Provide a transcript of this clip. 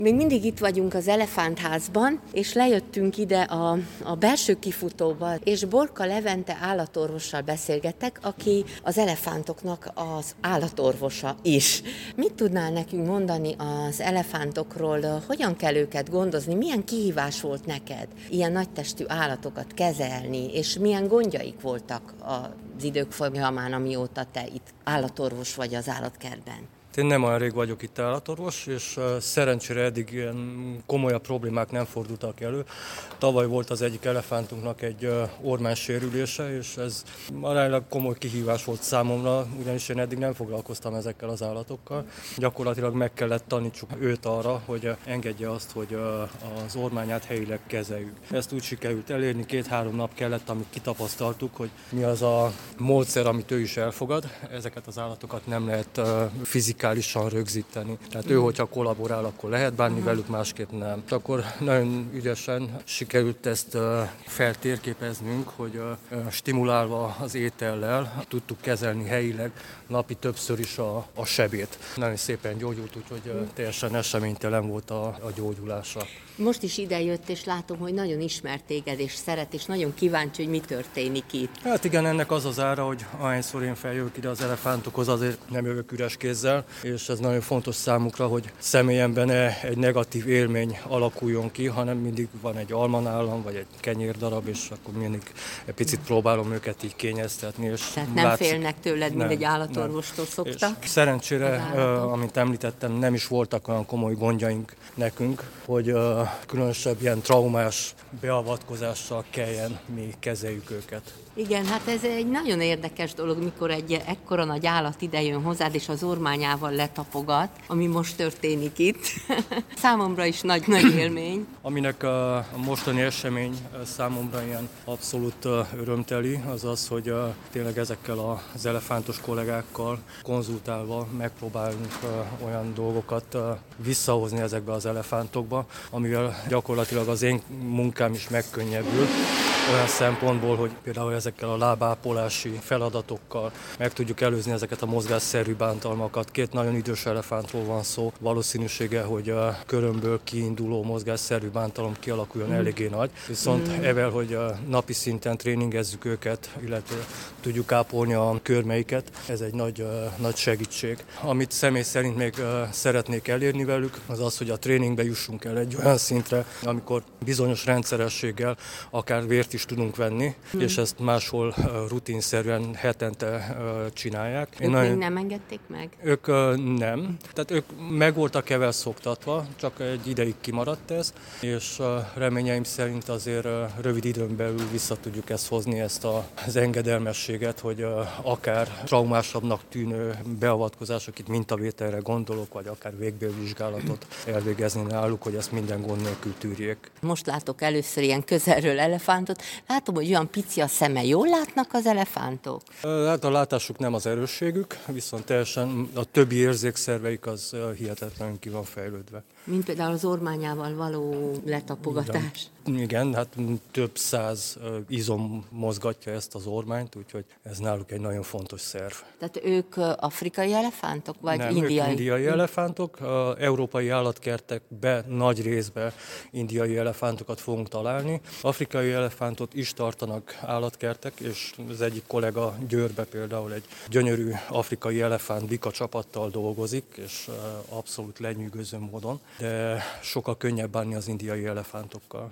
Még mindig itt vagyunk az Elefántházban, és lejöttünk ide a belső kifutóba, és Borka Levente állatorvossal beszélgetek, aki az elefántoknak az állatorvosa is. Mit tudnál nekünk mondani az elefántokról, hogyan kell őket gondozni, milyen kihívás volt neked ilyen nagytestű állatokat kezelni, és milyen gondjaik voltak az idők folyamán, amióta te itt állatorvos vagy az állatkertben? Én nem olyan rég vagyok itt állatorvos, és szerencsére eddig ilyen komolyabb problémák nem fordultak elő. Tavaly volt az egyik elefántunknak egy ormánysérülése, és ez aránylag komoly kihívás volt számomra, ugyanis én eddig nem foglalkoztam ezekkel az állatokkal. Gyakorlatilag meg kellett tanítsuk őt arra, hogy engedje azt, hogy az ormányát helyileg kezeljük. Ezt úgy sikerült elérni, 2-3 nap kellett, amíg kitapasztaltuk, hogy mi az a módszer, amit ő is elfogad. Ezeket az állatokat nem lehet fizikálisan rögzíteni. Tehát ő, hogyha kollaborál, akkor lehet bánni velük, másképp nem. Akkor nagyon ügyesen sikerült ezt feltérképeznünk, hogy stimulálva az étellel tudtuk kezelni helyileg napi többször is a sebét. Nagyon szépen gyógyult, úgyhogy teljesen eseménytelen volt a gyógyulása. Most is idejött, és látom, hogy nagyon ismert téged, és szeret, és nagyon kíváncsi, hogy mi történik itt. Hát igen, ennek az az ára, hogy ahányszor én feljövök ide az elefántokhoz, azért nem jövök üres kézzel, és ez nagyon fontos számukra, hogy személyemben egy negatív élmény alakuljon ki, hanem mindig van egy almanálam, vagy egy kenyérdarab, és akkor mindig egy picit próbálom őket így kényeztetni. És tehát nem félnek tőled, mint egy állatorvostól szoktak? És szerencsére, amint említettem, nem is voltak olyan komoly gondjaink nekünk, hogy különösebb ilyen traumás beavatkozással kelljen mi kezeljük őket. Igen, hát ez egy nagyon érdekes dolog, mikor egy ekkora nagy állat idejön hozzád, és az ormányával letapogat, ami most történik itt. Számomra is nagy élmény. Aminek a mostani esemény számomra ilyen abszolút örömteli, az az, hogy tényleg ezekkel az elefántos kollégákkal konzultálva megpróbálunk olyan dolgokat visszahozni ezekbe az elefántokba, amivel gyakorlatilag az én munkám is megkönnyebbül. Olyan szempontból, hogy például ezekkel a lábápolási feladatokkal meg tudjuk előzni ezeket a mozgásszerű bántalmakat. 2 nagyon idős elefántról van szó, valószínűsége, hogy a körömből kiinduló mozgásszerű bántalom kialakuljon eléggé nagy. Viszont evel, hogy napi szinten tréningezzük őket, illetve tudjuk ápolni a körmeiket, ez egy nagy segítség. Amit személy szerint még szeretnék elérni velük, az az, hogy a tréningbe jussunk el egy olyan szintre, amikor bizonyos rendszerességgel akár vért is tudunk venni, és ezt máshol rutinszerűen hetente csinálják. Ők még nem engedték meg? Ők nem. Tehát ők meg voltak evel szoktatva, csak egy ideig kimaradt ez, és reményeim szerint azért rövid időn belül vissza tudjuk ezt hozni, ezt az engedelmességet, hogy akár traumásabbnak tűnő beavatkozások, itt mintavételre gondolok, vagy akár végbélvizsgálatot elvégezni náluk, hogy ezt minden gond nélkül tűrjék. Most látok először ilyen közelről elefántot. Látom, hogy olyan pici a szeme. Jól látnak az elefántok? Hát a látásuk nem az erősségük, viszont teljesen a többi érzékszerveik az hihetetlenül ki van fejlődve. Mint például az ormányával való letapogatás. Igen, hát több 100 izom mozgatja ezt az ormányt, úgyhogy ez náluk egy nagyon fontos szerv. Tehát ők afrikai elefántok, vagy nem, indiai? Ők indiai elefántok. Európai állatkertekben nagy részben indiai elefántokat fogunk találni. Afrikai elefántot is tartanak állatkertek, és az egyik kollega Győrbe például egy gyönyörű afrikai elefánt bika csapattal dolgozik, és abszolút lenyűgöző módon, de sokkal könnyebb bánni az indiai elefántokkal.